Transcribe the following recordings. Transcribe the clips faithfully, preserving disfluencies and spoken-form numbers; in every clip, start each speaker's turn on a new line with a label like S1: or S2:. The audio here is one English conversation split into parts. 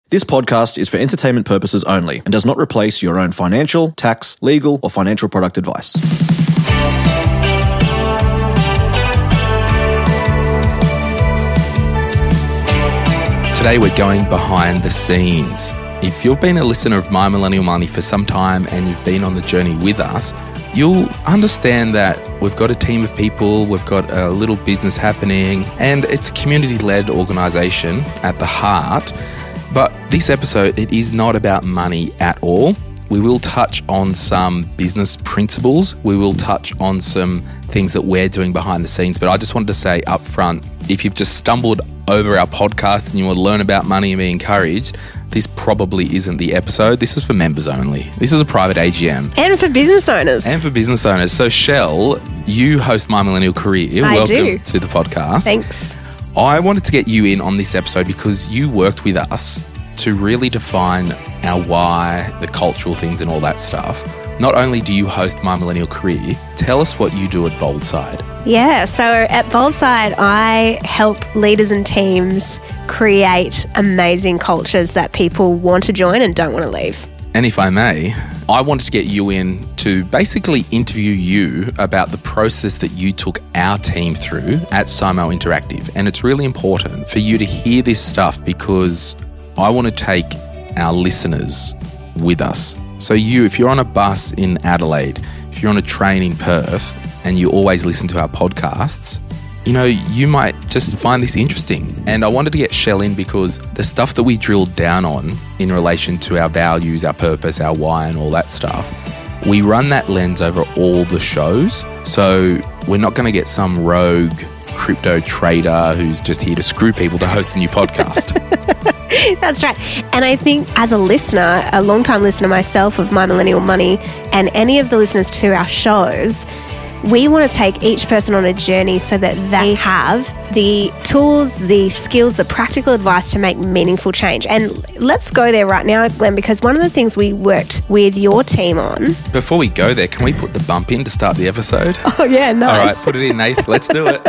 S1: This podcast is for entertainment purposes only and does not replace your own financial, tax, legal, or financial product advice.
S2: Today we're going behind the scenes. If you've been a listener of My Millennial Money for some time and you've been on the journey with us, you'll understand that we've got a team of people, we've got a little business happening, and it's a community-led organisation at the heart. But this episode, it is not about money at all. We will touch on some business principles. We will touch on some things that we're doing behind the scenes. But I just wanted to say up front, if you've just stumbled over our podcast and you want to learn about money and be encouraged, this probably isn't the episode. This is for members only. This is a private A G M.
S3: And for business owners.
S2: And for business owners. So Shell, you host My Millennial Career.
S3: I
S2: Welcome
S3: do.
S2: to the podcast.
S3: Thanks.
S2: I wanted to get you in on this episode because you worked with us to really define our why, the cultural things and all that stuff. Not only do you host My Millennial Career, tell us what you do at Boldside.
S3: Yeah, so at Boldside, I help leaders and teams create amazing cultures that people want to join and don't want to leave.
S2: And if I may, I wanted to get you in to basically interview you about the process that you took our team through at Simo Interactive. And it's really important for you to hear this stuff because I want to take our listeners with us. So you, if you're on a bus in Adelaide, if you're on a train in Perth, and you always listen to our podcasts, you know, you might just find this interesting. And I wanted to get Shell in because the stuff that we drilled down on in relation to our values, our purpose, our why, and all that stuff, we run that lens over all the shows. So we're not going to get some rogue crypto trader who's just here to screw people to host a new podcast.
S3: That's right. And I think as a listener, a long-time listener myself of My Millennial Money, and any of the listeners to our shows, we want to take each person on a journey so that they have the tools, the skills, the practical advice to make meaningful change. And let's go there right now, Glenn, because one of the things we worked with your team on...
S2: Before we go there, can we put the bump in to start the episode?
S3: Oh, yeah, nice.
S2: All right, put it in, Nath. Let's do it.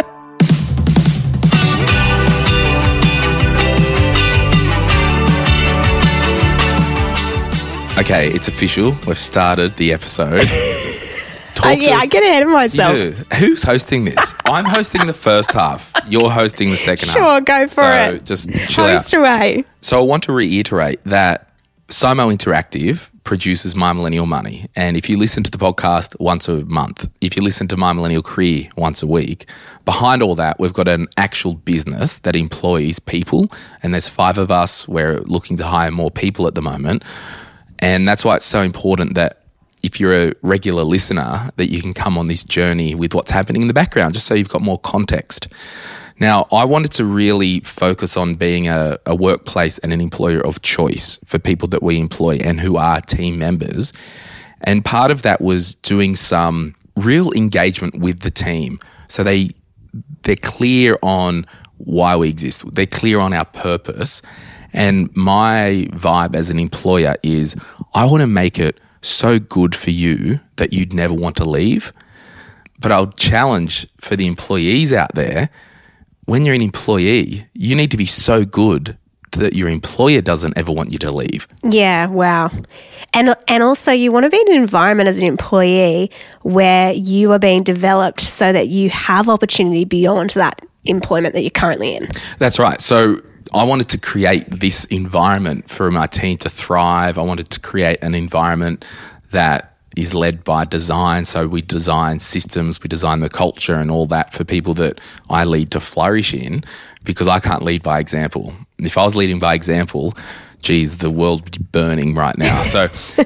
S2: Okay, it's official. We've started the episode.
S3: Uh, yeah, I get ahead of myself.
S2: You do. Who's hosting this? I'm hosting the first half. You're hosting the second
S3: sure,
S2: half.
S3: Sure, go for
S2: so
S3: it.
S2: Just chill
S3: Host
S2: out.
S3: away.
S2: So I want to reiterate that Simo Interactive produces My Millennial Money. And if you listen to the podcast once a month, if you listen to My Millennial Career once a week, behind all that, we've got an actual business that employs people. And there's five of us. We're looking to hire more people at the moment. And that's why it's so important that if you're a regular listener, that you can come on this journey with what's happening in the background, just so you've got more context. Now, I wanted to really focus on being a, a workplace and an employer of choice for people that we employ and who are team members. And part of that was doing some real engagement with the team. So they, they're clear on why we exist. They're clear on our purpose. And my vibe as an employer is I want to make it so good for you that you'd never want to leave. But I'll challenge for the employees out there, when you're an employee, you need to be so good that your employer doesn't ever want you to leave.
S3: Yeah, wow. And and also you want to be in an environment as an employee where you are being developed so that you have opportunity beyond that employment that you're currently in.
S2: That's right. So I wanted to create this environment for my team to thrive. I wanted to create an environment that is led by design. So we design systems, we design the culture and all that for people that I lead to flourish in, because I can't lead by example. If I was leading by example, geez, the world would be burning right now. So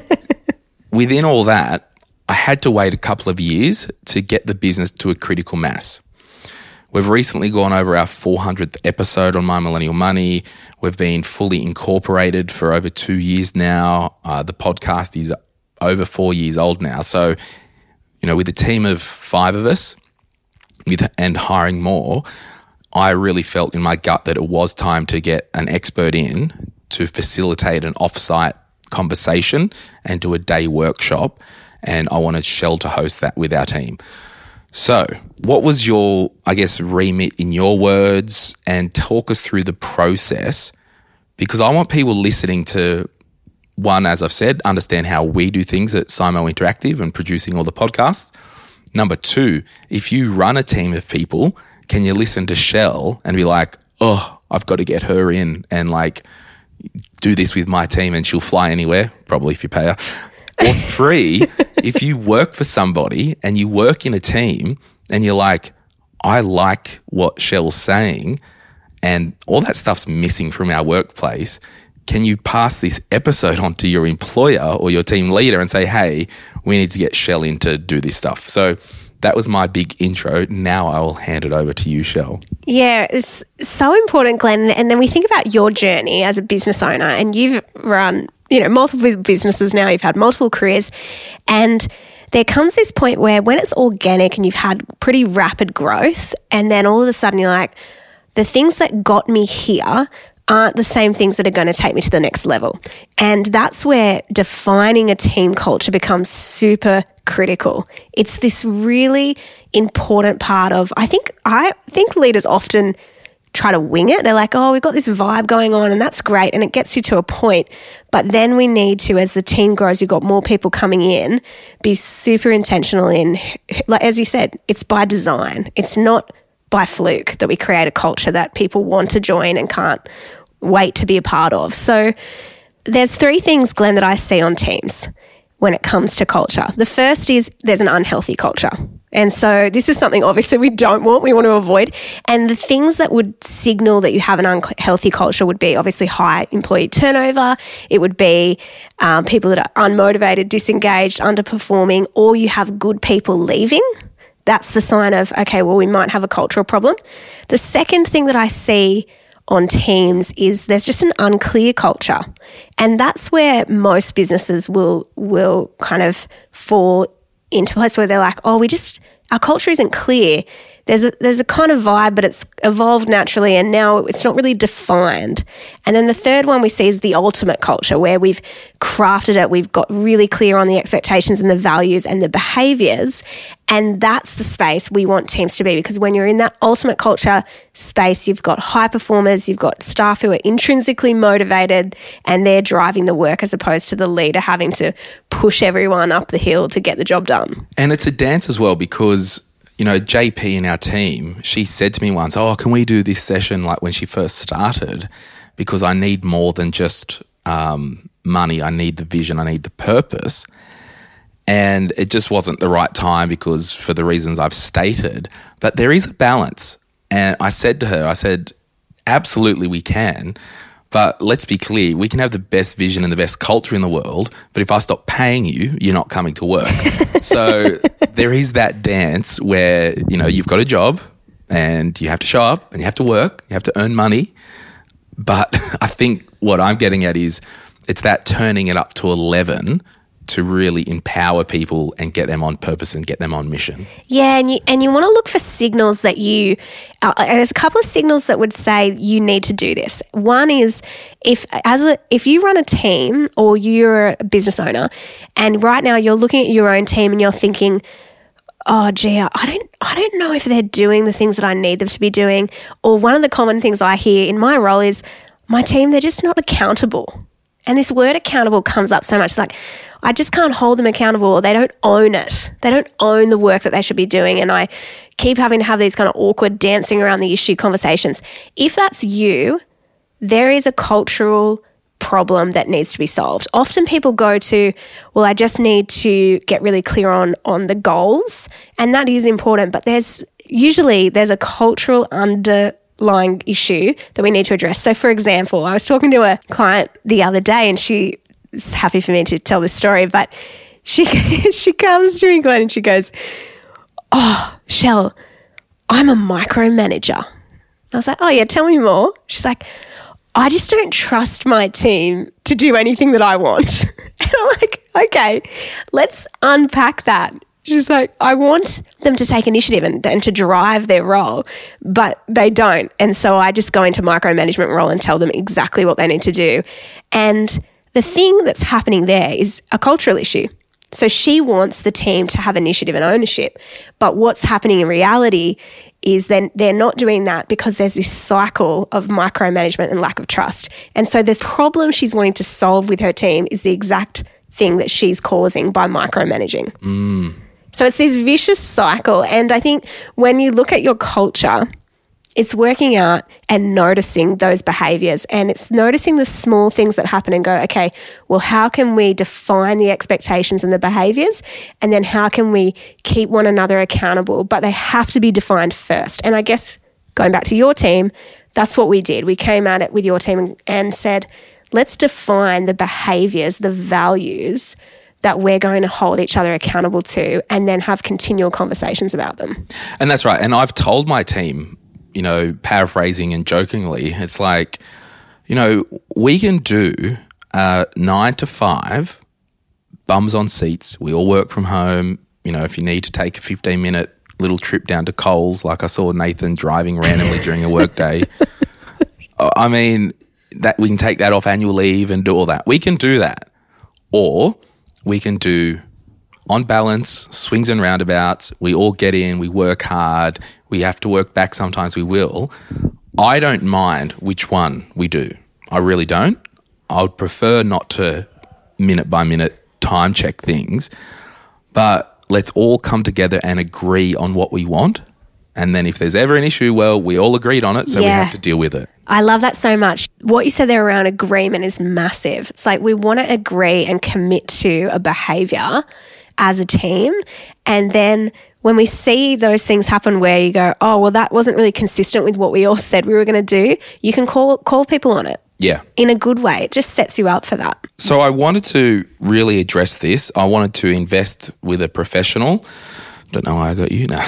S2: within all that, I had to wait a couple of years to get the business to a critical mass. We've recently gone over our four hundredth episode on My Millennial Money. We've been fully incorporated for over two years now. Uh, the podcast is over four years old now. So, you know, with a team of five of us with, and hiring more, I really felt in my gut that it was time to get an expert in to facilitate an off-site conversation and do a day workshop. And I wanted Shell to host that with our team. So what was your, I guess, remit in your words, and talk us through the process because I want people listening to, one, as I've said, understand how we do things at Simo Interactive and producing all the podcasts. Number two, if you run a team of people, can you listen to Shell and be like, oh, I've got to get her in and like do this with my team and she'll fly anywhere, probably if you pay her. Or three, if you work for somebody and you work in a team and you're like, I like what Shell's saying and all that stuff's missing from our workplace, can you pass this episode on to your employer or your team leader and say, hey, we need to get Shell in to do this stuff? So that was my big intro. Now I will hand it over to you, Shell.
S3: Yeah, it's so important, Glenn. And then we think about your journey as a business owner, and you've run, you know, multiple businesses now. You've had multiple careers, and there comes this point where when it's organic and you've had pretty rapid growth, and then all of a sudden you're like, the things that got me here aren't the same things that are going to take me to the next level. And that's where defining a team culture becomes super critical. It's this really important part of, I think, I think leaders often try to wing it. They're like, oh, we've got this vibe going on and that's great. And it gets you to a point. But then we need to, as the team grows, you've got more people coming in, be super intentional in, like, as you said, it's by design. It's not by fluke that we create a culture that people want to join and can't wait to be a part of. So there's three things, Glenn, that I see on teams when it comes to culture. The first is there's an unhealthy culture. And so this is something obviously we don't want, we want to avoid. And the things that would signal that you have an unhealthy culture would be obviously high employee turnover. It would be um, people that are unmotivated, disengaged, underperforming, or you have good people leaving. That's the sign of, okay, well, we might have a cultural problem. The second thing that I see on teams is there's just an unclear culture. And that's where most businesses will will kind of fall into a place where they're like, oh, we just, our culture isn't clear. There's a, there's a kind of vibe, but it's evolved naturally and now it's not really defined. And then the third one we see is the ultimate culture, where we've crafted it, we've got really clear on the expectations and the values and the behaviours, and that's the space we want teams to be, because when you're in that ultimate culture space, you've got high performers, you've got staff who are intrinsically motivated and they're driving the work as opposed to the leader having to push everyone up the hill to get the job done.
S2: And it's a dance as well, because you know, J P in our team, she said to me once, oh, can we do this session like when she first started? Because I need more than just um, money. I need the vision. I need the purpose. And it just wasn't the right time because for the reasons I've stated. But there is a balance. And I said to her, I said, absolutely we can. But let's be clear, we can have the best vision and the best culture in the world, but if I stop paying you, you're not coming to work. So there is that dance where, you know, you've got a job and you have to show up and you have to work, you have to earn money. But I think what I'm getting at is it's that turning it up to eleven to really empower people and get them on purpose and get them on mission.
S3: Yeah, and you and you want to look for signals that you, uh, there's a couple of signals that would say you need to do this. One is if as a if you run a team or you're a business owner and right now you're looking at your own team and you're thinking, oh gee, I don't I don't know if they're doing the things that I need them to be doing. Or one of the common things I hear in my role is my team, they're just not accountable. And this word accountable comes up so much, like I just can't hold them accountable, or they don't own it. They don't own the work that they should be doing. And I keep having to have these kind of awkward dancing around the issue conversations. If that's you, there is a cultural problem that needs to be solved. Often people go to, well, I just need to get really clear on, on the goals. And that is important, but there's usually there's a cultural under lying issue that we need to address. So for example, I was talking to a client the other day and she is happy for me to tell this story, but she she comes to me, Glenn, and she goes, oh, Shell, I'm a micromanager. I was like, oh yeah, tell me more. She's like, I just don't trust my team to do anything that I want. And I'm like, okay, let's unpack that. She's like, I want them to take initiative and, and to drive their role, but they don't. And so I just go into micromanagement role and tell them exactly what they need to do. And the thing that's happening there is a cultural issue. So she wants the team to have initiative and ownership. But what's happening in reality is then they're not doing that because there's this cycle of micromanagement and lack of trust. And so the problem she's wanting to solve with her team is the exact thing that she's causing by micromanaging.
S2: Mm.
S3: So it's this vicious cycle. And I think when you look at your culture, it's working out and noticing those behaviors, and it's noticing the small things that happen and go, okay, well, how can we define the expectations and the behaviors, and then how can we keep one another accountable? But they have to be defined first. And I guess going back to your team, that's what we did. We came at it with your team and said, let's define the behaviors, the values that we're going to hold each other accountable to, and then have continual conversations about them.
S2: And that's right. And I've told my team, you know, paraphrasing and jokingly, it's like, you know, we can do uh, nine to five, bums on seats. We all work from home. You know, if you need to take a fifteen minute little trip down to Coles, like I saw Nathan driving randomly during a work day, I mean, that we can take that off annual leave and do all that. We can do that. Or we can do, on balance, swings and roundabouts. We all get in, we work hard. We have to work back sometimes, we will. I don't mind which one we do. I really don't. I would prefer not to minute by minute time check things, but let's all come together and agree on what we want. And then if there's ever an issue, well, we all agreed on it, so
S3: Yeah.
S2: we have to deal with it.
S3: I love that so much. What you said there around agreement is massive. It's like we want to agree and commit to a behavior as a team, and then when we see those things happen where you go, oh, well, that wasn't really consistent with what we all said we were going to do, you can call call people on it
S2: Yeah.
S3: in a good way. It just sets you up for that.
S2: So I wanted to really address this. I wanted to invest with a professional. Don't know why I got you now.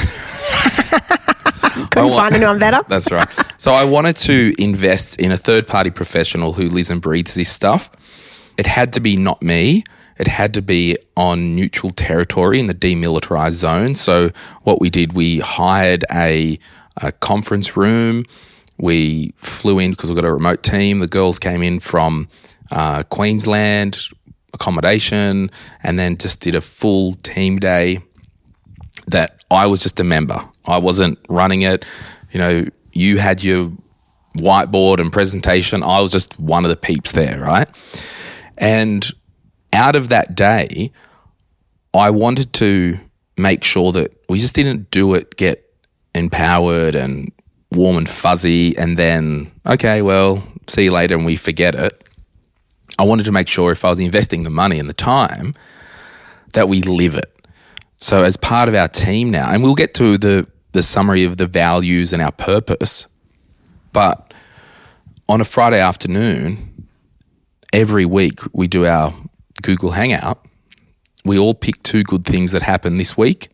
S3: Couldn't
S2: I wa-
S3: find anyone better.
S2: That's right. So I wanted to invest in a third-party professional who lives and breathes this stuff. It had to be not me. It had to be on neutral territory in the demilitarized zone. So what we did, we hired a, a conference room. We flew in because we've got a remote team. The girls came in from uh, Queensland, accommodation, and then just did a full team day that I was just a member. I wasn't running it. You know, you had your whiteboard and presentation. I was just one of the peeps there, right? And out of that day, I wanted to make sure that we just didn't do it, get empowered and warm and fuzzy, and then, okay, well, see you later, and we forget it. I wanted to make sure if I was investing the money and the time that we live it. So as part of our team now, and we'll get to the, the summary of the values and our purpose, but on a Friday afternoon, every week we do our Google Hangout. We all pick two good things that happened this week,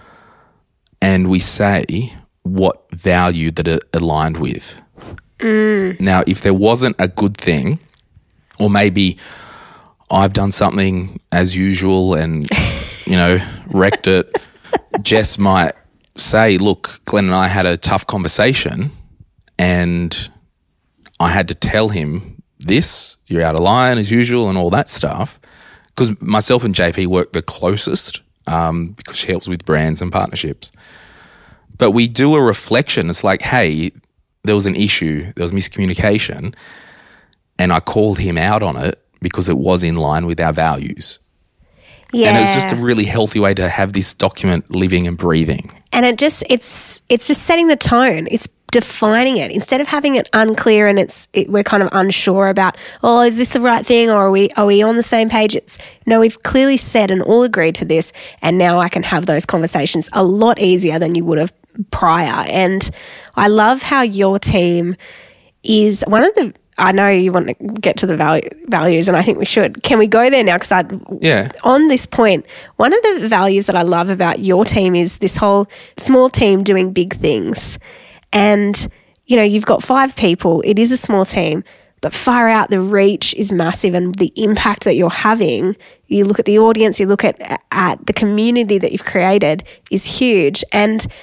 S2: and we say what value that it aligned with.
S3: Mm.
S2: Now, if there wasn't a good thing, or maybe I've done something as usual and, you know, wrecked it, Jess might say, look, Glenn and I had a tough conversation and I had to tell him this, you're out of line as usual and all that stuff, because myself and J P work the closest um, because she helps with brands and partnerships. But we do a reflection. It's like, hey, there was an issue, there was miscommunication, and I called him out on it because it was in line with our values.
S3: Yeah.
S2: And it's just a really healthy way to have this document living and breathing.
S3: And it just it's it's just setting the tone. It's defining it instead of having it unclear and it's it, we're kind of unsure about, oh, is this the right thing, or are we are we on the same page? It's no, we've clearly said and all agreed to this, and now I can have those conversations a lot easier than you would have prior. And I love how your team is one of the. I know you want to get to the value, values, and I think we should. Can we go there now? Because I,
S2: yeah.
S3: on this point, one of the values that I love about your team is this whole small team doing big things. And, you know, you've got five people. It is a small team, but far out, the reach is massive, and the impact that you're having, you look at the audience, you look at, at the community that you've created is huge. And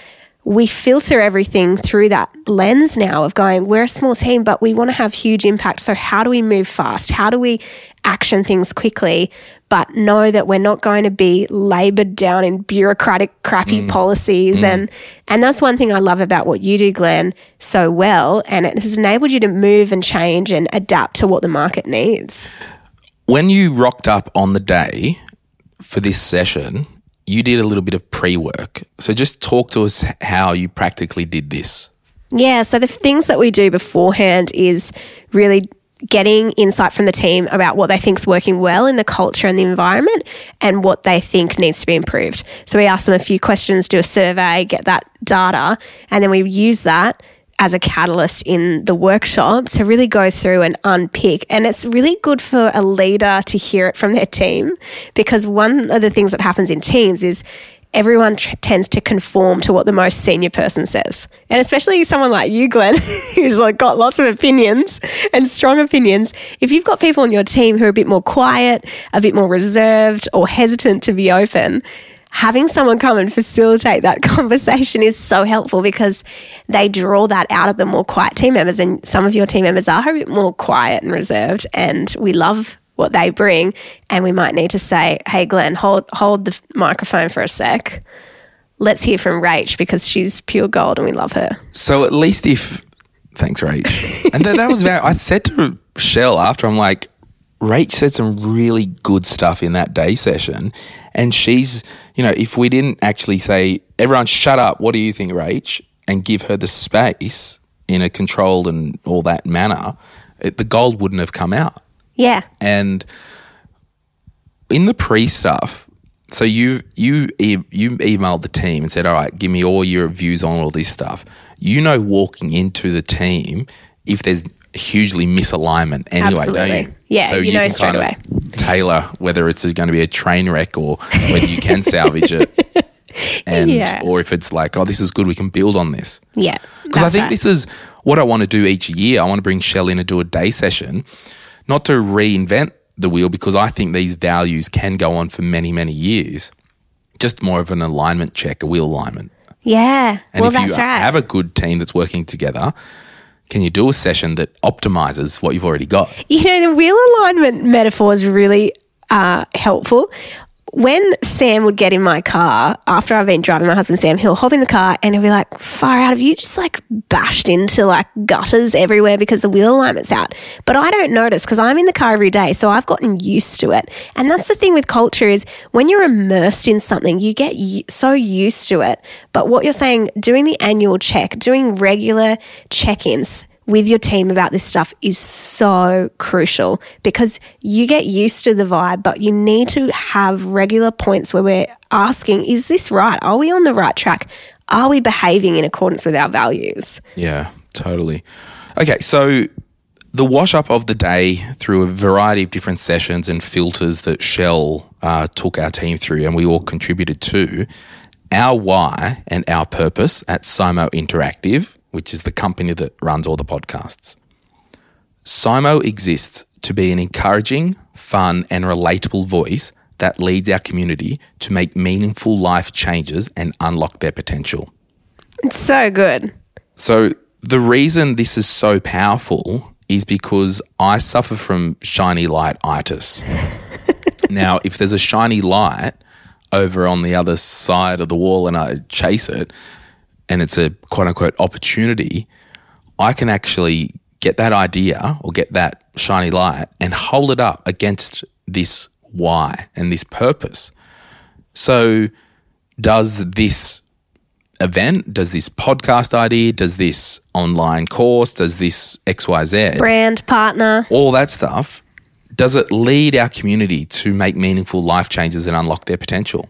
S3: we filter everything through that lens now of going, we're a small team, but we want to have huge impact. So how do we move fast? How do we action things quickly, but know that we're not going to be laboured down in bureaucratic, crappy mm. policies? Mm. And and that's one thing I love about what you do, Glenn, so well. And it has enabled you to move and change and adapt to what the market needs.
S2: When you rocked up on the day for this session, you did a little bit of pre-work. So just talk to us how you practically did this.
S3: Yeah, so the things that we do beforehand is really getting insight from the team about what they think is working well in the culture and the environment and what they think needs to be improved. So we ask them a few questions, do a survey, get that data, and then we use that as a catalyst in the workshop to really go through and unpick. And it's really good for a leader to hear it from their team, because one of the things that happens in teams is everyone t- tends to conform to what the most senior person says. And especially someone like you, Glenn, who's like got lots of opinions and strong opinions. If you've got people on your team who are a bit more quiet, a bit more reserved or hesitant to be open, having someone come and facilitate that conversation is so helpful, because they draw that out of the more quiet team members. And some of your team members are a bit more quiet and reserved, and we love what they bring. And we might need to say, hey, Glenn, hold hold the microphone for a sec. Let's hear from Rach, because she's pure gold and we love her.
S2: So at least if, thanks, Rach. And that, that was very, I said to Shell after, I'm like, Rach said some really good stuff in that day session. And she's, you know, if we didn't actually say, everyone shut up, what do you think, Rach? And give her the space in a controlled and all that manner, it, the gold wouldn't have come out.
S3: Yeah.
S2: And in the pre-stuff, so you you e- you emailed the team and said, all right, give me all your views on all this stuff. You know, walking into the team, if there's hugely misalignment anyway,
S3: Absolutely.
S2: don't you?
S3: Yeah,
S2: so
S3: you,
S2: you
S3: know
S2: can
S3: straight
S2: kind
S3: away.
S2: of tailor whether it's going to be a train wreck or whether you can salvage it. And
S3: yeah.
S2: or if it's like, oh, this is good, we can build on this.
S3: Yeah.
S2: Because I think
S3: right.
S2: this is what I want to do each year. I want to bring Shell in and do a day session, not to reinvent the wheel, because I think these values can go on for many, many years. Just more of an alignment check, a wheel alignment.
S3: Yeah.
S2: And
S3: well,
S2: if
S3: that's
S2: you
S3: right.
S2: have a good team that's working together, can you do a session that optimizes what you've already got?
S3: You know, the wheel alignment metaphor is really uh, helpful. When Sam would get in my car, after I've been driving my husband Sam, he'll hop in the car and he'll be like, far out of you, just like bashed into like gutters everywhere because the wheel alignment's out. But I don't notice because I'm in the car every day, so I've gotten used to it. And that's the thing with culture is when you're immersed in something, you get so used to it. But what you're saying, doing the annual check, doing regular check-ins with your team about this stuff is so crucial, because you get used to the vibe, but you need to have regular points where we're asking, is this right? Are we on the right track? Are we behaving in accordance with our values?
S2: Yeah, totally. Okay, so the wash up of the day through a variety of different sessions and filters that Shell uh, took our team through and we all contributed to, our why and our purpose at Simo Interactive, which is the company that runs all the podcasts. Simo exists to be an encouraging, fun, and relatable voice that leads our community to make meaningful life changes and unlock their potential.
S3: It's so good.
S2: So the reason this is so powerful is because I suffer from shiny light-itis. Now, if there's a shiny light over on the other side of the wall and I chase it, and it's a quote-unquote opportunity, I can actually get that idea or get that shiny light and hold it up against this why and this purpose. So does this event, does this podcast idea, does this online course, does this X Y Z,
S3: brand, partner,
S2: all that stuff, does it lead our community to make meaningful life changes and unlock their potential?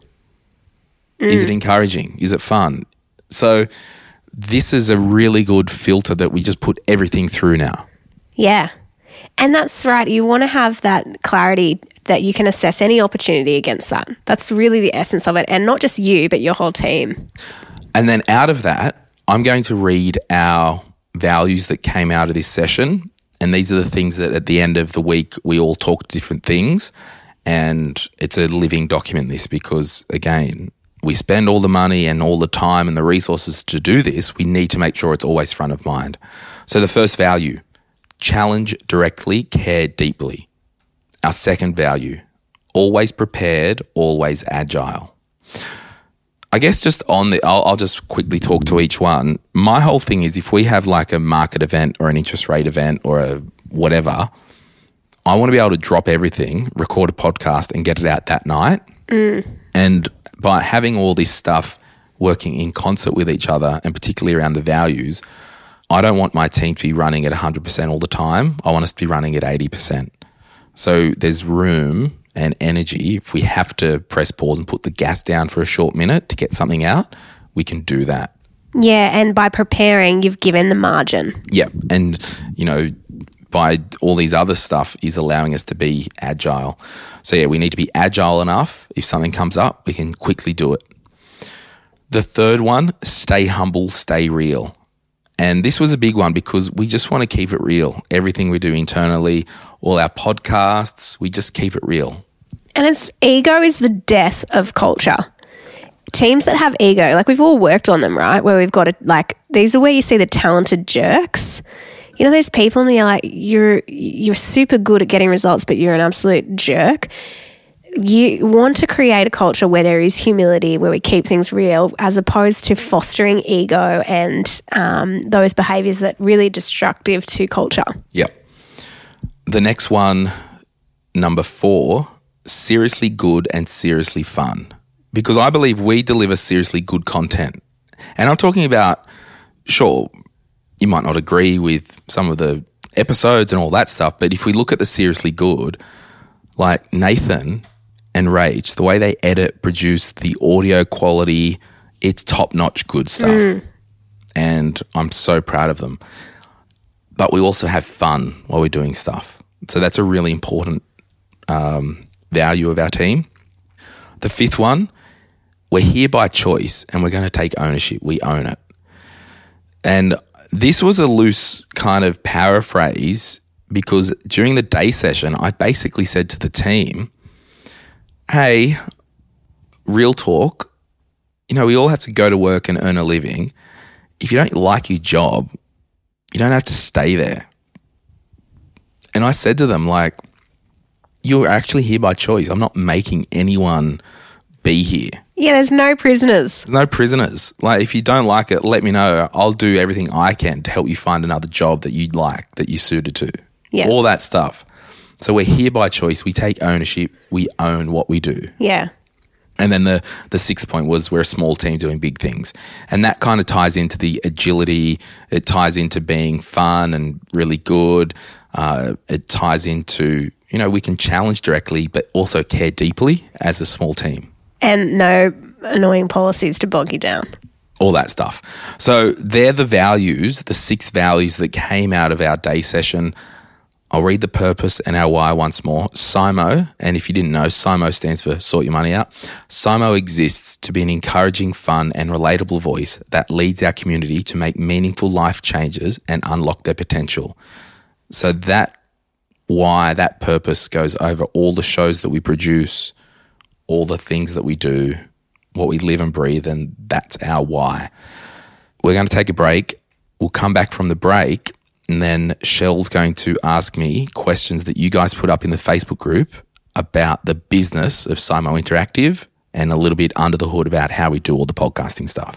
S2: Mm. Is it encouraging? Is it fun? So this is a really good filter that we just put everything through now.
S3: Yeah. And that's right. You want to have that clarity that you can assess any opportunity against that. That's really the essence of it. And not just you, but your whole team.
S2: And then out of that, I'm going to read our values that came out of this session. And these are the things that at the end of the week, we all talk different things. And it's a living document, this, because again, we spend all the money and all the time and the resources to do this, we need to make sure it's always front of mind. So the first value, challenge directly, care deeply. Our second value, always prepared, always agile. I guess just on the, I'll, I'll just quickly talk to each one. My whole thing is if we have like a market event or an interest rate event or a whatever, I want to be able to drop everything, record a podcast and get it out that night. Mm. And by having all this stuff working in concert with each other and particularly around the values, I don't want my team to be running at one hundred percent all the time. I want us to be running at eighty percent. So there's room and energy. If we have to press pause and put the gas down for a short minute to get something out, we can do that.
S3: Yeah, and by preparing, you've given the margin.
S2: Yeah, and, you know, by all these other stuff is allowing us to be agile. So, yeah, we need to be agile enough. If something comes up, we can quickly do it. The third one, stay humble, stay real. And this was a big one because we just want to keep it real. Everything we do internally, all our podcasts, we just keep it real.
S3: And it's ego is the death of culture. Teams that have ego, like we've all worked on them, right? Where we've got to, like, these are where you see the talented jerks. You know, those people and you're like, you're, you're super good at getting results, but you're an absolute jerk. You want to create a culture where there is humility, where we keep things real, as opposed to fostering ego and um, those behaviours that are really destructive to culture.
S2: Yep. The next one, number four, seriously good and seriously fun. Because I believe we deliver seriously good content. And I'm talking about, sure, you might not agree with some of the episodes and all that stuff, but if we look at the seriously good, like Nathan and Rach, the way they edit, produce, the audio quality, it's top-notch good stuff. Mm. And I'm so proud of them. But we also have fun while we're doing stuff. So that's a really important um, value of our team. The fifth one, we're here by choice and we're going to take ownership. We own it. And this was a loose kind of paraphrase because during the day session, I basically said to the team, hey, real talk, you know, we all have to go to work and earn a living. If you don't like your job, you don't have to stay there. And I said to them, like, you're actually here by choice. I'm not making anyone be here.
S3: Yeah, there's no prisoners.
S2: There's no prisoners. Like, if you don't like it, let me know. I'll do everything I can to help you find another job that you'd like, that you're suited to.
S3: Yeah.
S2: All that stuff. So we're here by choice. We take ownership. We own what we do.
S3: Yeah.
S2: And then the, the sixth point was we're a small team doing big things. And that kind of ties into the agility. It ties into being fun and really good. Uh, it ties into, you know, we can challenge directly but also care deeply as a small team.
S3: And no annoying policies to bog you down.
S2: All that stuff. So they're the values, the six values that came out of our day session. I'll read the purpose and our why once more. S I M O, and if you didn't know, S I M O stands for Sort Your Money Out. S I M O exists to be an encouraging, fun and relatable voice that leads our community to make meaningful life changes and unlock their potential. So that why, that purpose goes over all the shows that we produce, all the things that we do, what we live and breathe, and that's our why. We're going to take a break. We'll come back from the break, and then Shell's going to ask me questions that you guys put up in the Facebook group about the business of S I M O Interactive and a little bit under the hood about how we do all the podcasting stuff.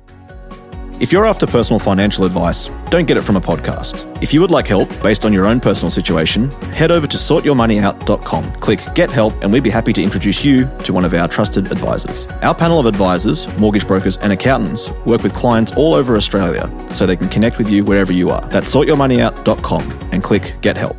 S1: If you're after personal financial advice, don't get it from a podcast. If you would like help based on your own personal situation, head over to sort your money out dot com, click Get Help, and we'd be happy to introduce you to one of our trusted advisors. Our panel of advisors, mortgage brokers and accountants work with clients all over Australia so they can connect with you wherever you are. That's sort your money out dot com and click Get Help.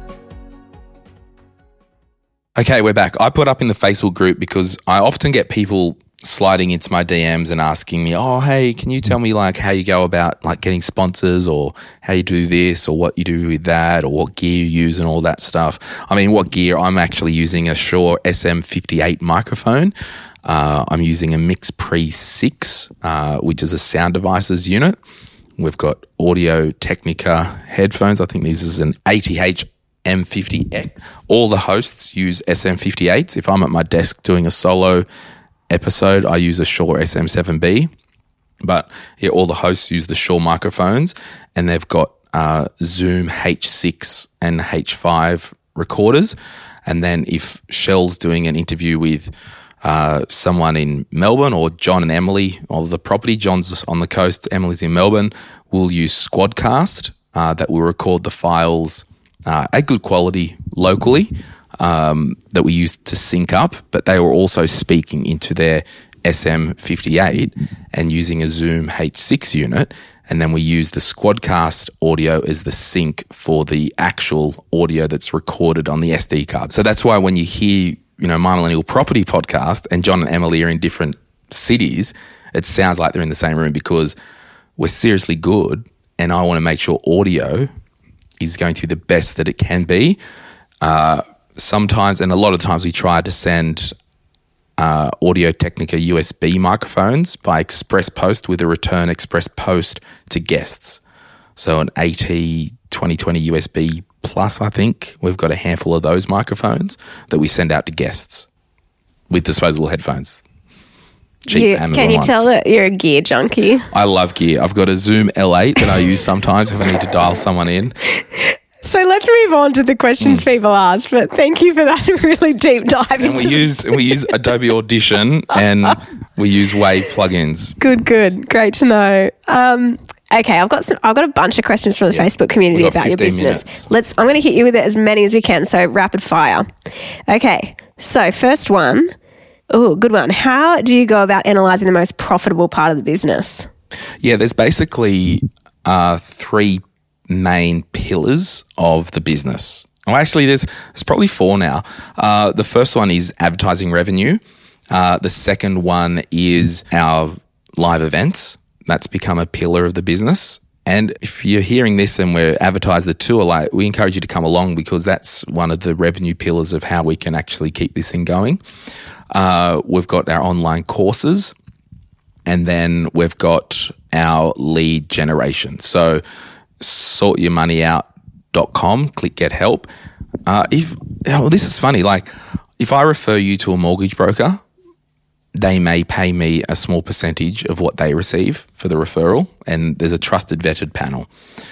S2: Okay, we're back. I put up in the Facebook group because I often get people sliding into my D Ms and asking me, oh, hey, can you tell me like how you go about like getting sponsors or how you do this or what you do with that or what gear you use and all that stuff. I mean, what gear? I'm actually using a Shure S M fifty-eight microphone. Uh, I'm using a MixPre six, uh, which is a Sound Devices unit. We've got Audio Technica headphones. I think this is an A T H M fifty X. All the hosts use S M fifty-eights. If I'm at my desk doing a solo episode, I use a Shure S M seven B. But yeah, all the hosts use the Shure microphones, and they've got uh, Zoom H six and H five recorders. And then if Shell's doing an interview with uh, someone in Melbourne, or John and Emily of the property, John's on the coast, Emily's in Melbourne, we'll use Squadcast uh, that will record the files uh, at good quality locally um, that we use to sync up, but they were also speaking into their S M fifty-eight and using a Zoom H six unit, and then we use the Squadcast audio as the sync for the actual audio that's recorded on the S D card. So that's why when you hear, you know, My Millennial Property Podcast and John and Emily are in different cities, it sounds like they're in the same room, because we're seriously good, and I want to make sure audio is going to be the best that it can be. Uh, sometimes, and a lot of times, we try to send Uh, Audio-Technica U S B microphones by express post with a return express post to guests. So an AT twenty twenty U S B Plus, I think. We've got a handful of those microphones that we send out to guests with disposable headphones. Cheap
S3: You,
S2: Amazon
S3: can you
S2: ones.
S3: tell that you're a gear junkie?
S2: I love gear. I've got a Zoom L eight that I use sometimes if I need to dial someone in.
S3: So let's move on to the questions
S2: Mm.
S3: people ask, but thank you for that really deep dive
S2: And
S3: into
S2: we use we use Adobe Audition, and we use Wave plugins.
S3: Good, good. Great to know. Um, okay, I've got some, I've got a bunch of questions from the
S2: Yeah.
S3: Facebook community
S2: We've got
S3: about your
S2: fifteen
S3: business.
S2: minutes.
S3: Let's. I'm going to hit you with it as many as we can. So rapid fire. Okay. So first one. Oh, good one. How do you go about analyzing the most profitable part of the business?
S2: Yeah, there's basically uh, three main pillars of the business. Well, actually, there's, there's probably four now. Uh, the first one is advertising revenue. Uh, the second one is our live events. That's become a pillar of the business. And if you're hearing this and we're advertising the tour, like, we encourage you to come along, because that's one of the revenue pillars of how we can actually keep this thing going. Uh, we've got our online courses, and then we've got our lead generation. So sort your money out dot com, click get help. Uh, if oh, this is funny, like if I refer you to a mortgage broker, they may pay me a small percentage of what they receive for the referral, and there's a trusted vetted panel.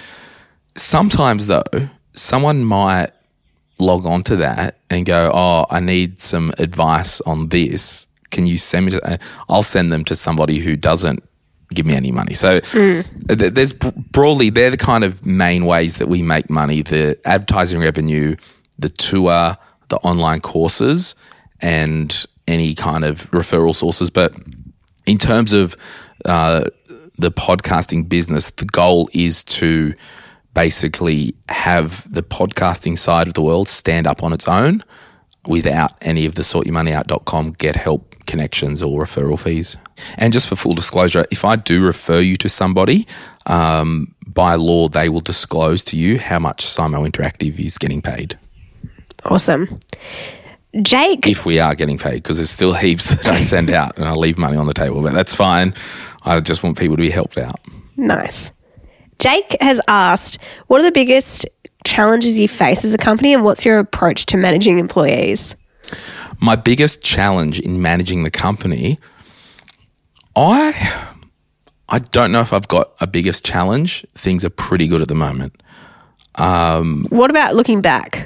S2: Sometimes though, someone might log on to that and go, oh, I need some advice on this. Can you send me to, I'll send them to somebody who doesn't give me any money. So mm. th- there's broadly, they're the kind of main ways that we make money: the advertising revenue, the tour, the online courses, and any kind of referral sources. But in terms of uh, the podcasting business, the goal is to basically have the podcasting side of the world stand up on its own without any of the sort your money out dot com get help connections or referral fees. And just for full disclosure, if I do refer you to somebody, um, by law, they will disclose to you how much Simo Interactive is getting paid.
S3: Awesome. Jake.
S2: If we are getting paid, because there's still heaps that I send out and I leave money on the table, but that's fine. I just want people to be helped out.
S3: Nice. Jake has asked, what are the biggest challenges you face as a company, and what's your approach to managing employees?
S2: My biggest challenge in managing the company, I I don't know if I've got a biggest challenge. Things are pretty good at the moment. Um,
S3: what about looking back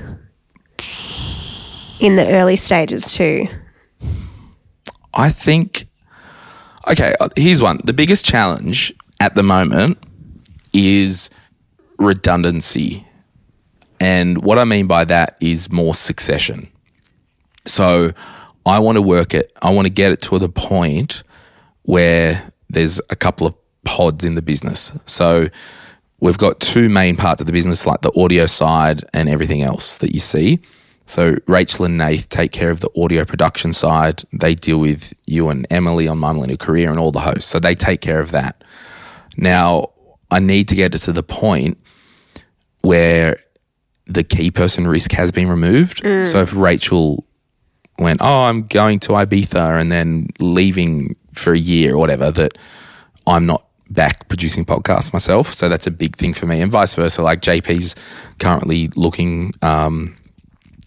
S3: in the early stages too?
S2: I think, okay, here's one. The biggest challenge at the moment is redundancy. And what I mean by that is more succession. So I want to work it, I want to get it to the point where there's a couple of pods in the business. So we've got two main parts of the business, like the audio side and everything else that you see. So Rachel and Nath take care of the audio production side. They deal with you and Emily on My Millennial Career and all the hosts. So they take care of that. Now, I need to get it to the point where the key person risk has been removed. Mm. So if Rachel went, oh, I'm going to Ibiza and then leaving for a year or whatever, that I'm not back producing podcasts myself. So that's a big thing for me, and vice versa. Like J P's currently looking, um,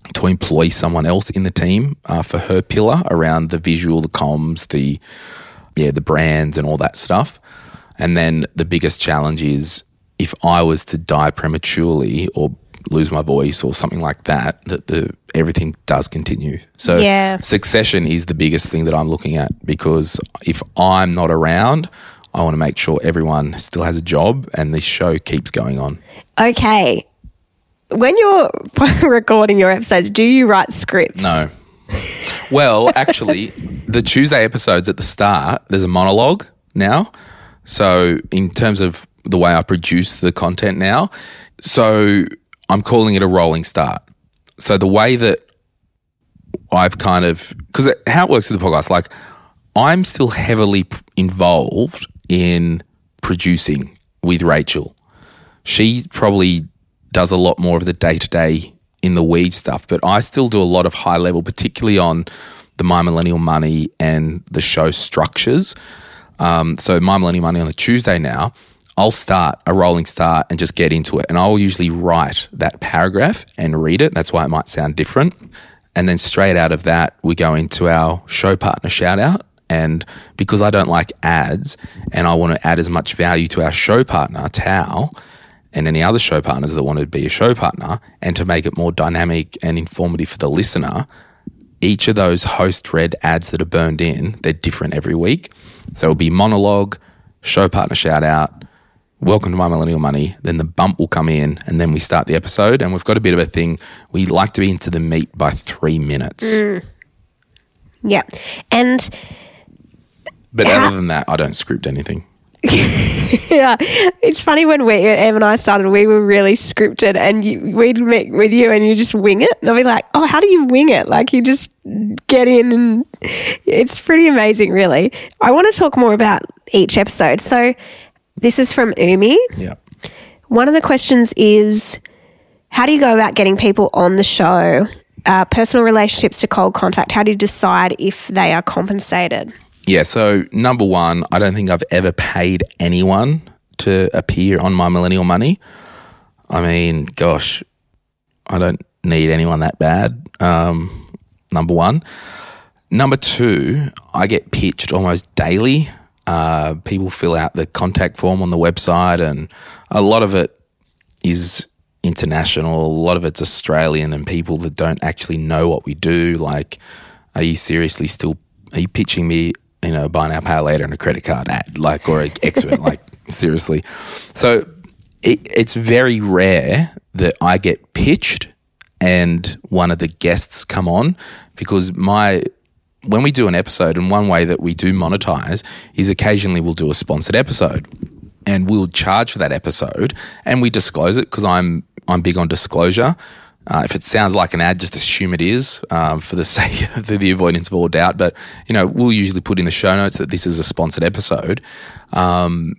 S2: to employ someone else in the team uh, for her pillar around the visual, the comms, the yeah, the brands and all that stuff. And then the biggest challenge is if I was to die prematurely or lose my voice or something like that, that the everything does continue. So
S3: yeah.
S2: succession is the biggest thing that I'm looking at, because if I'm not around, I want to make sure everyone still has a job and this show keeps going on.
S3: Okay. When you're recording your episodes, do you write scripts?
S2: No. Well, actually, the Tuesday episodes at the start, there's a monologue now. So in terms of the way I produce the content now, so I'm calling it a rolling start. So the way that I've kind of, because how it works with the podcast, like I'm still heavily involved in producing with Rachel. She probably does a lot more of the day-to-day in the weed stuff, but I still do a lot of high level, particularly on the My Millennial Money and the show structures. Um, so My Millennial Money on the Tuesday now, I'll start a rolling start and just get into it. And I'll usually write that paragraph and read it. That's why it might sound different. And then straight out of that, we go into our show partner shout out. And because I don't like ads and I want to add as much value to our show partner, Tao, and any other show partners that want to be a show partner, and to make it more dynamic and informative for the listener, each of those host-read ads that are burned in, they're different every week. So it'll be monologue, show partner shout-out, welcome to My Millennial Money, then the bump will come in, and then we start the episode. And we've got a bit of a thing. We like to be into the meat by three minutes.
S3: Mm. Yeah. And...
S2: But how- other than that, I don't script anything.
S3: Yeah, it's funny when we, Em and I started, we were really scripted, and you, we'd meet with you and you just wing it. And I'll be like, oh, how do you wing it? Like you just get in, and it's pretty amazing, really. I want to talk more about each episode. So this is from Umi.
S2: Yeah.
S3: One of the questions is, how do you go about getting people on the show? Uh, personal relationships to cold contact. How do you decide if they are compensated?
S2: Yeah, so number one, I don't think I've ever paid anyone to appear on My Millennial Money. I mean, gosh, I don't need anyone that bad, um, number one. Number two, I get pitched almost daily. Uh, people fill out the contact form on the website, and a lot of it is international. A lot of it's Australian and people that don't actually know what we do. Like, are you seriously still, are you pitching me, you know, buy now, pay later and a credit card ad, like, or an expert, like, seriously. So it, it's very rare that I get pitched and one of the guests come on, because my, when we do an episode, and one way that we do monetize is occasionally we'll do a sponsored episode and we'll charge for that episode and we disclose it, because I'm, I'm big on disclosure. Uh, if it sounds like an ad, just assume it is, um, for the sake of the, the avoidance of all doubt. But, you know, we'll usually put in the show notes that this is a sponsored episode. Um,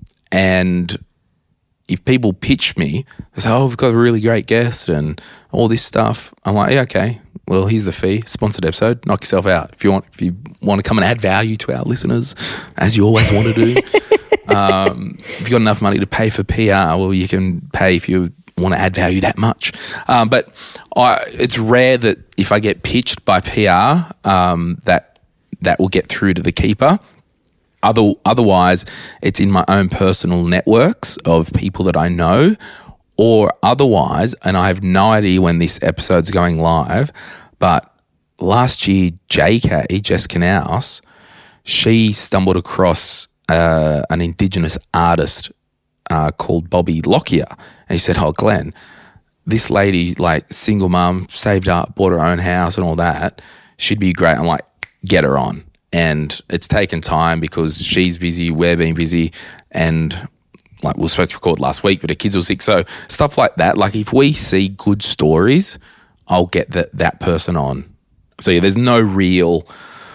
S2: and if people pitch me, they say, oh, we've got a really great guest and all this stuff. I'm like, yeah, okay, well, here's the fee, sponsored episode, knock yourself out. If you want, if you want to come and add value to our listeners, as you always want to do, um, if you've got enough money to pay for P R, well, you can pay if you want to add value that much. Um, but I, it's rare that if I get pitched by P R, um, that that will get through to the keeper. Other, otherwise, it's in my own personal networks of people that I know, or otherwise, and I have no idea when this episode's going live, but last year, J K, Jessica Naus, she stumbled across uh, an Indigenous artist uh, called Bobby Lockyer. And she said, oh, Glenn, this lady, like, single mum, saved up, bought her own house and all that, she'd be great. I'm like, get her on. And it's taken time because she's busy, we're being busy, and like we were supposed to record last week, but her kids were sick. So stuff like that. Like if we see good stories, I'll get that that person on. So yeah, there's no real,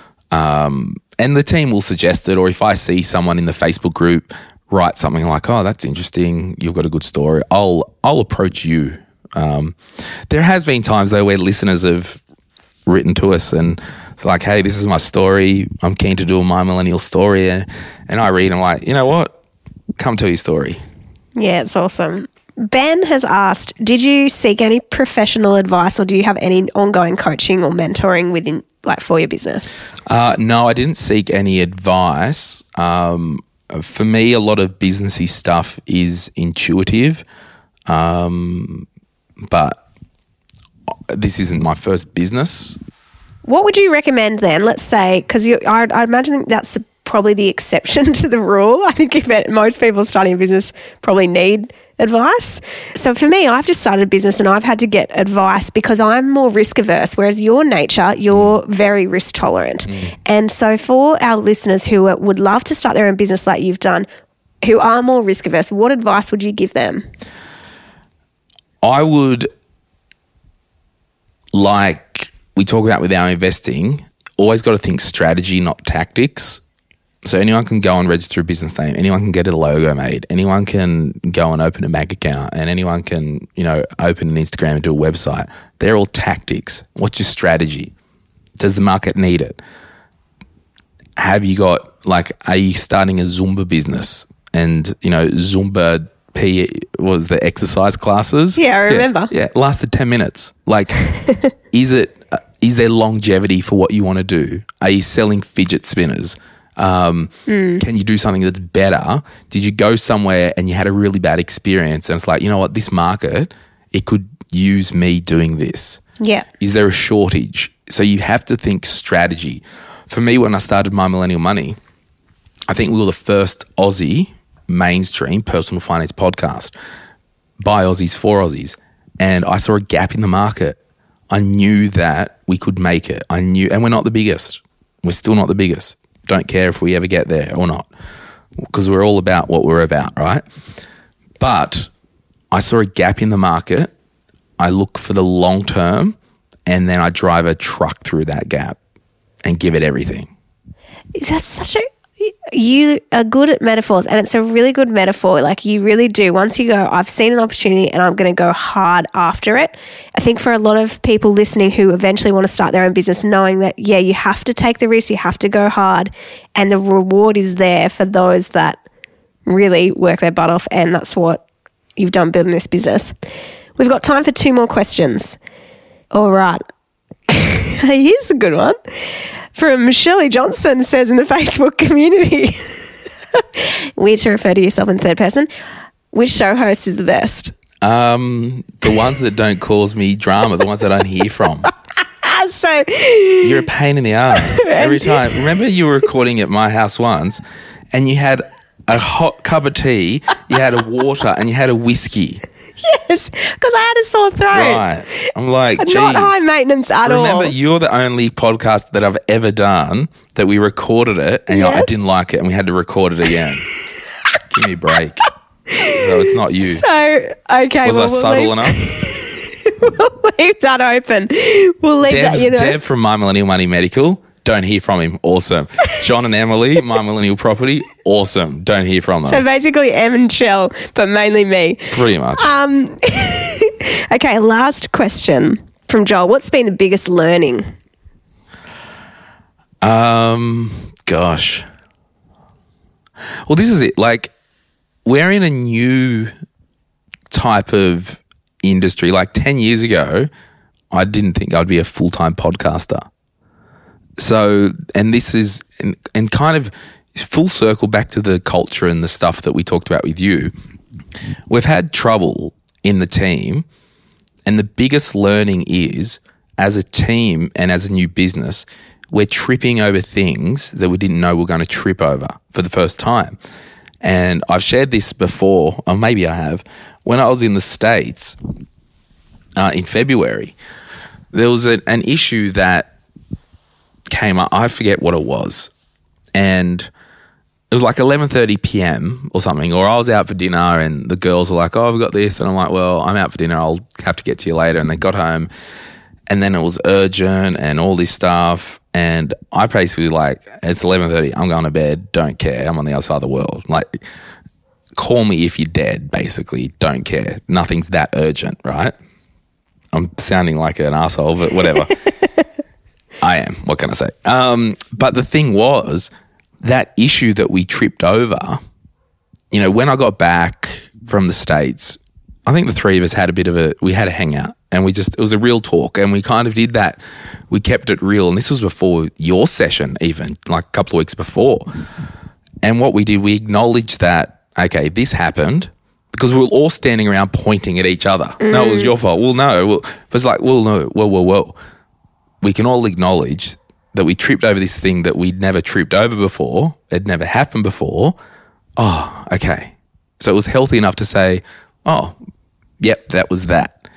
S2: um, and the team will suggest it. Or if I see someone in the Facebook group write something like, "Oh, that's interesting. You've got a good story," I'll I'll approach you. Um, there has been times though where listeners have written to us and it's like, hey, this is my story. I'm keen to do a My Millennial story. And, and I read and I'm like, you know what? Come tell your story.
S3: Yeah, it's awesome. Ben has asked, did you seek any professional advice or do you have any ongoing coaching or mentoring within, like, for your business?
S2: Uh, no, I didn't seek any advice. Um, for me, a lot of businessy stuff is intuitive, um, but this isn't my first business.
S3: What would you recommend then? Let's say, because I, I imagine that's probably the exception to the rule. I think if it, most people starting a business probably need advice. So for me, I've just started a business and I've had to get advice because I'm more risk averse, whereas your nature, you're very risk tolerant. Mm. And so for our listeners who would love to start their own business like you've done, who are more risk averse, what advice would you give them?
S2: I would, like we talk about with our investing, always got to think strategy, not tactics. So anyone can go and register a business name. Anyone can get a logo made. Anyone can go and open a bank account, and anyone can, you know, open an Instagram and do a website. They're all tactics. What's your strategy? Does the market need it? Have you got, like, are you starting a Zumba business? And, you know, Zumba P was the exercise classes.
S3: Yeah, I remember.
S2: Yeah, yeah, lasted ten minutes. Like, is it, uh, is there longevity for what you want to do? Are you selling fidget spinners? Um, mm. Can you do something that's better? Did you go somewhere and you had a really bad experience and it's like, you know what, this market, it could use me doing this.
S3: Yeah.
S2: Is there a shortage? So you have to think strategy. For me, when I started My Millennial Money, I think we were the first Aussie mainstream personal finance podcast by Aussies for Aussies. And I saw a gap in the market. I knew that we could make it. I knew, and we're not the biggest. We're still not the biggest. Don't care if we ever get there or not, because we're all about what we're about, right? But I saw a gap in the market. I look for the long term, and then I drive a truck through that gap and give it everything.
S3: That's such a... You are good at metaphors, and it's a really good metaphor. Like, you really do. Once you go, I've seen an opportunity and I'm going to go hard after it. I think for a lot of people listening who eventually want to start their own business, knowing that, yeah, you have to take the risk, you have to go hard, and the reward is there for those that really work their butt off, and that's what you've done building this business. We've got time for two more questions. All right. Here's a good one. From Shirley Johnson, says in the Facebook community, weird to refer to yourself in third person, which show host is the best?
S2: Um, the ones that don't cause me drama, the ones that I don't hear from.
S3: So
S2: you're a pain in the ass every time. Remember you were recording at my house once and you had a hot cup of tea, you had a water and you had a whiskey.
S3: Yes, because I had a sore throat.
S2: Right. I'm like, geez.
S3: Not high maintenance at
S2: Remember,
S3: all.
S2: Remember, you're the only podcast that I've ever done that we recorded it and yes. I didn't like it and we had to record it again. Give me a break. So it's not you.
S3: So, okay.
S2: Was
S3: well,
S2: I
S3: we'll
S2: subtle
S3: leave,
S2: enough?
S3: We'll leave that open. We'll leave
S2: Dev's,
S3: that, you know.
S2: Dev from My Millennial Money Medical. Don't hear from him. Awesome. John and Emily, My Millennial Property. Awesome. Don't hear from them.
S3: So basically Em and Shell, but mainly me.
S2: Pretty much.
S3: Um. Okay, last question from Joel. What's been the biggest learning?
S2: Um. Gosh. Well, this is it. Like, we're in a new type of industry. Like ten years ago, I didn't think I'd be a full-time podcaster. So, and this is, and, and kind of full circle back to the culture and the stuff that we talked about with you. We've had trouble in the team, and the biggest learning is, as a team and as a new business, we're tripping over things that we didn't know we were going to trip over for the first time. And I've shared this before, or maybe I have. When I was in the States uh, in February, there was a, an issue that came up. I forget what it was. And it was like eleven thirty p.m. or something, or I was out for dinner and the girls were like, oh, I've got this. And I'm like, well, I'm out for dinner. I'll have to get to you later. And they got home and then it was urgent and all this stuff. And I basically like, it's eleven thirty. I'm going to bed. Don't care. I'm on the other side of the world. Like, call me if you're dead, basically. Don't care. Nothing's that urgent, right? I'm sounding like an asshole, but whatever. I am. What can I say? Um, but the thing was, that issue that we tripped over, you know, when I got back from the States, I think the three of us had a bit of a, we had a hangout and we just, it was a real talk and we kind of did that. We kept it real. And this was before your session even, like a couple of weeks before. And what we did, we acknowledged that, okay, this happened because we were all standing around pointing at each other. Mm. No, it was your fault. Well, no. Well, it was like, well, no, whoa, whoa, whoa. We can all acknowledge that we tripped over this thing that we'd never tripped over before. It never happened before. Oh, okay. So it was healthy enough to say, oh, yep, that was that.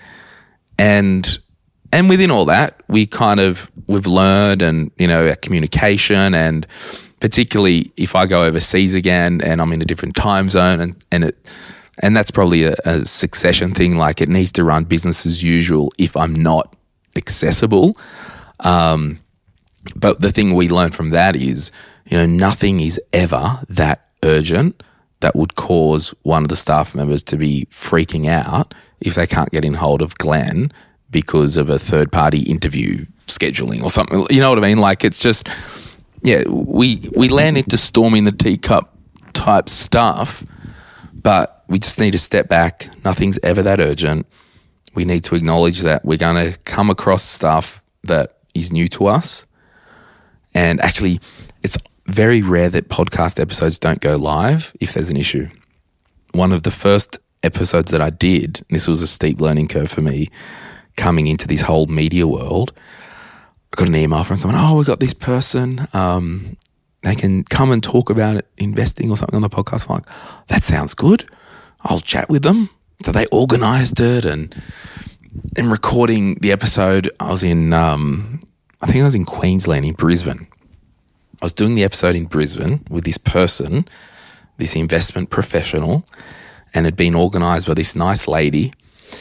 S2: And and within all that, we kind of, we've learned and, you know, our communication, and particularly if I go overseas again and I'm in a different time zone, and, and it and that's probably a, a succession thing, like it needs to run business as usual if I'm not accessible. Um, but the thing we learned from that is, you know, nothing is ever that urgent that would cause one of the staff members to be freaking out if they can't get in hold of Glenn because of a third-party interview scheduling or something. You know what I mean? Like, it's just, yeah, we we land into storming the teacup type stuff, but we just need to step back. Nothing's ever that urgent. We need to acknowledge that we're going to come across stuff that is new to us. And actually, it's very rare that podcast episodes don't go live if there's an issue. One of the first episodes that I did, this was a steep learning curve for me coming into this whole media world. I got an email from someone, oh, we got this person, um, they can come and talk about it, investing or something on the podcast. I'm like, that sounds good. I'll chat with them. So they organised it, and in recording the episode, I was in, um, I think I was in Queensland, in Brisbane. I was doing the episode in Brisbane with this person, this investment professional, and had been organised by this nice lady.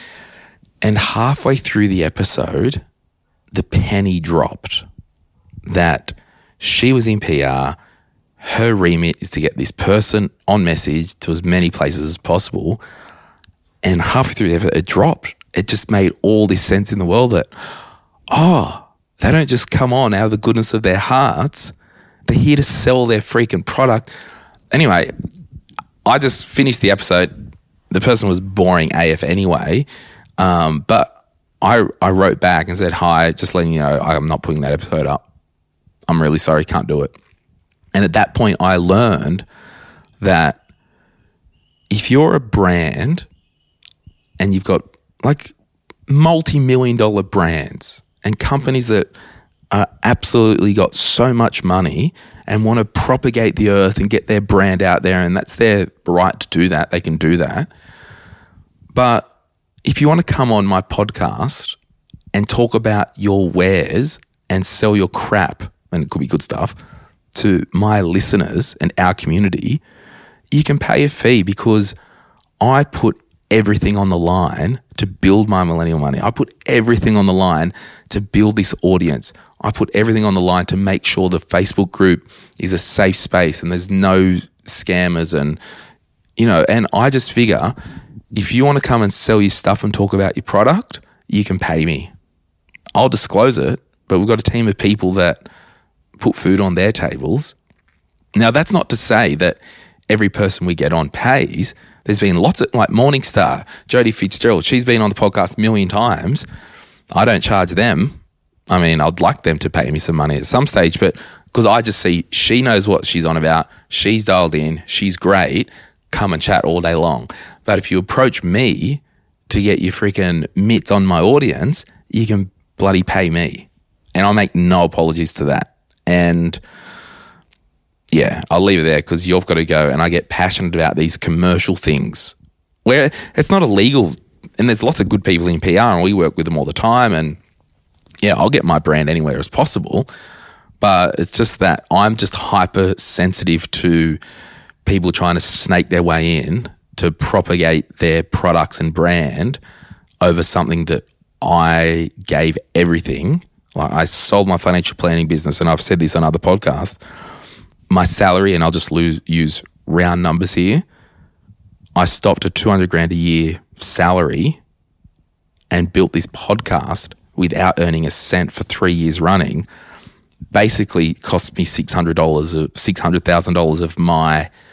S2: And halfway through the episode, the penny dropped that she was in P R. Her remit is to get this person on message to as many places as possible. And halfway through the episode, it dropped. It just made all this sense in the world that, oh, they don't just come on out of the goodness of their hearts. They're here to sell their freaking product. Anyway, I just finished the episode. The person was boring A F anyway, um, but I I wrote back and said, hi, just letting you know I'm not putting that episode up. I'm really sorry, can't do it. And at that point, I learned that if you're a brand and you've got like multi-million dollar brands and companies that are absolutely got so much money and want to propagate the earth and get their brand out there, and that's their right to do that, they can do that. But if you want to come on my podcast and talk about your wares and sell your crap, and it could be good stuff, to my listeners and our community, you can pay a fee because I put everything on the line to build My Millennial Money. I put everything on the line to build this audience. I put everything on the line to make sure the Facebook group is a safe space and there's no scammers, and, you know, and I just figure if you want to come and sell your stuff and talk about your product, you can pay me. I'll disclose it, but we've got a team of people that put food on their tables. Now, that's not to say that every person we get on pays. There's been lots of, like Morningstar, Jodie Fitzgerald, she's been on the podcast a million times. I don't charge them. I mean, I'd like them to pay me some money at some stage, but because I just see she knows what she's on about, she's dialed in, she's great, come and chat all day long. But if you approach me to get your freaking mitts on my audience, you can bloody pay me. And I'll make no apologies to that. And yeah, I'll leave it there because you've got to go, and I get passionate about these commercial things where it's not illegal, and there's lots of good people in P R and we work with them all the time, and yeah, I'll get my brand anywhere as possible, but it's just that I'm just hypersensitive to people trying to snake their way in to propagate their products and brand over something that I gave everything. Like, I sold my financial planning business, and I've said this on other podcasts. My salary, and I'll just lose, use round numbers here, I stopped at two hundred grand a year salary and built this podcast without earning a cent for three years running. Basically cost me six hundred dollars of six hundred thousand dollars of my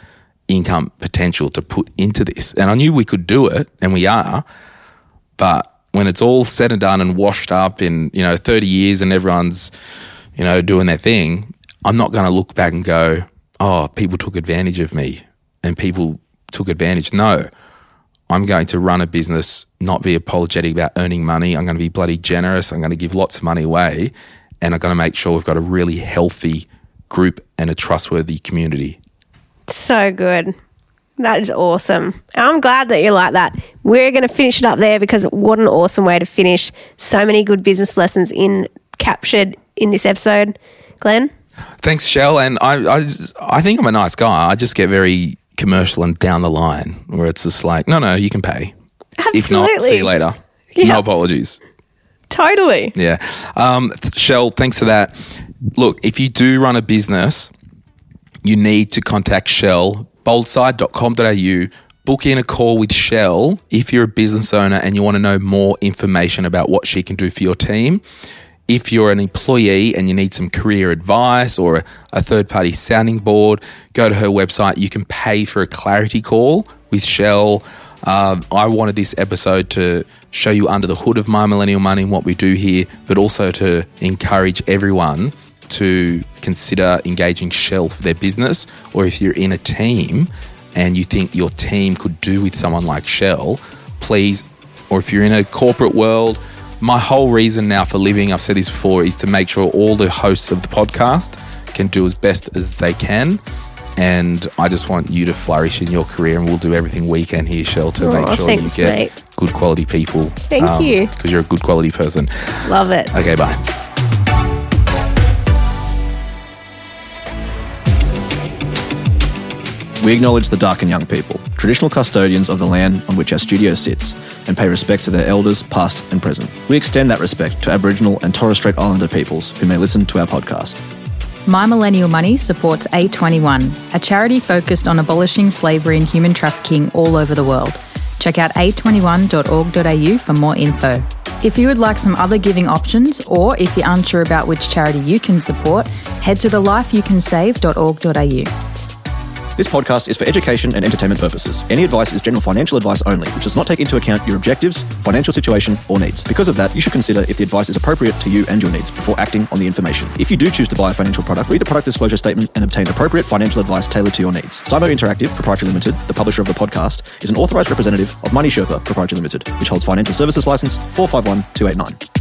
S2: income potential to put into this. And I knew we could do it, and we are, but when it's all said and done and washed up in, you know, thirty years and everyone's, you know, doing their thing, I'm not going to look back and go, oh, people took advantage of me and people took advantage. No, I'm going to run a business, not be apologetic about earning money. I'm going to be bloody generous. I'm going to give lots of money away, and I'm going to make sure we've got a really healthy group and a trustworthy community.
S3: So good. That is awesome. I'm glad that you're like that. We're going to finish it up there because what an awesome way to finish. So many good business lessons in captured in this episode. Glenn?
S2: Thanks, Shell. And I, I, I think I'm a nice guy. I just get very commercial and down the line where it's just like, no, no, you can pay.
S3: Absolutely.
S2: If not, see you later.
S3: Yeah.
S2: No apologies.
S3: Totally.
S2: Yeah. Um, Shell, thanks for that. Look, if you do run a business, you need to contact Shell, boldside dot com dot a u. Book in a call with Shell if you're a business owner and you want to know more information about what she can do for your team. If you're an employee and you need some career advice or a, a third-party sounding board, go to her website. You can pay for a clarity call with Shell. Um, I wanted this episode to show you under the hood of My Millennial Money and what we do here, but also to encourage everyone to consider engaging Shell for their business, or if you're in a team and you think your team could do with someone like Shell, please, or if you're in a corporate world, my whole reason now for living, I've said this before, is to make sure all the hosts of the podcast can do as best as they can. And I just want you to flourish in your career, and we'll do everything we can here, Shell, to
S3: Aww,
S2: make sure
S3: thanks,
S2: you get
S3: mate.
S2: good quality people.
S3: Thank um, you.
S2: Because you're a good quality person.
S3: Love it.
S2: Okay, bye.
S1: We acknowledge the Darkin Young people, traditional custodians of the land on which our studio sits, and pay respect to their elders, past and present. We extend that respect to Aboriginal and Torres Strait Islander peoples who may listen to our podcast.
S4: My Millennial Money supports A twenty-one, a charity focused on abolishing slavery and human trafficking all over the world. Check out a twenty-one dot org dot a u for more info. If you would like some other giving options, or if you're unsure about which charity you can support, head to the life you can save dot org dot a u.
S1: This podcast is for education and entertainment purposes. Any advice is general financial advice only, which does not take into account your objectives, financial situation, or needs. Because of that, you should consider if the advice is appropriate to you and your needs before acting on the information. If you do choose to buy a financial product, read the product disclosure statement and obtain appropriate financial advice tailored to your needs. Simo Interactive Proprietary Limited, the publisher of the podcast, is an authorised representative of Money Sherpa Proprietary Limited, which holds financial services license four five one two eight nine.